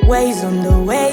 ways on the way.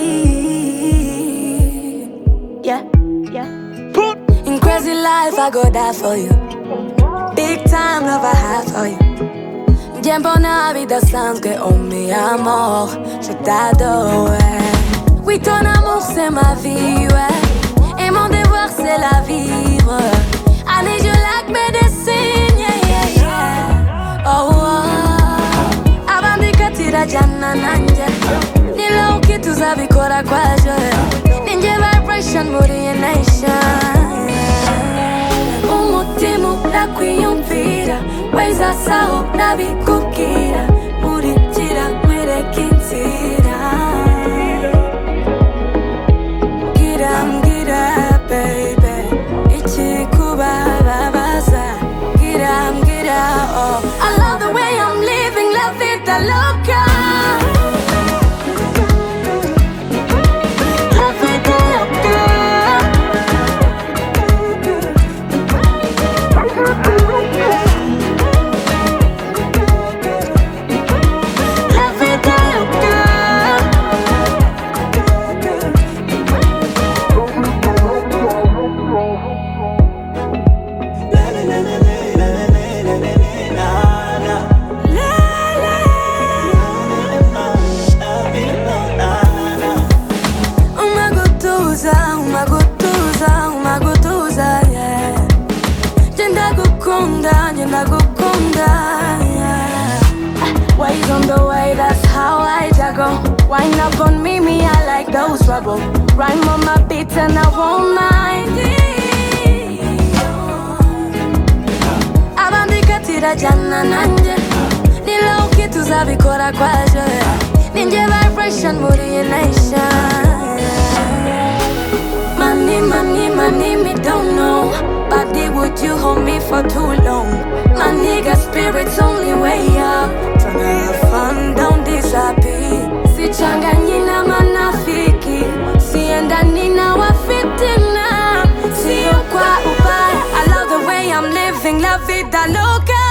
Yeah, yeah. In crazy life, I go die for you. Big time love I have for you. Tiempo na vida sans que on mi amor, je t'adore, ouais. Oui, ton amour c'est ma vie, ouais. Et mon devoir c'est la vivre. I need you like medicine, yeah, yeah, yeah. Oh, oh. Abandika tira jana nanje. Nilo kitu zabikora kwa joy. Ninja vibration, moody and nation. Umutima nakwiyumvira. Weza sao nabikubwira. Muritira nkwereka inzira. Get up, baby. Ikikubabaza. Get up, oh. I love the way I'm living, la vida loca. Umagutuza, yeah. Jendagukunda, yeah. Ways on the way, that's how I juggle. Wind up on me, I like those rubble. Rhyme on my beat and I won't mind. Abandika tira jana nanje. Nilo kitu zabikora kwa joy. Ninja vibration, moody and nation. Money, me don't know. Body, would you hold me for too long? My nigga spirits only way up. Tryna have fun, don't disappear. Si changanyi na manafiki. Siendani na wafitina. Sio kwa ubaya. I love the way I'm living, la vida loca.